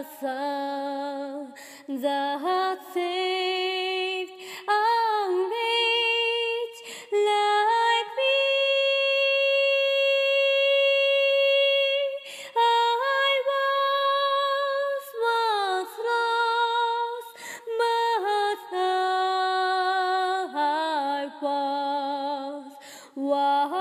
Son that saved a wretch like me. I was once lost, but now I was.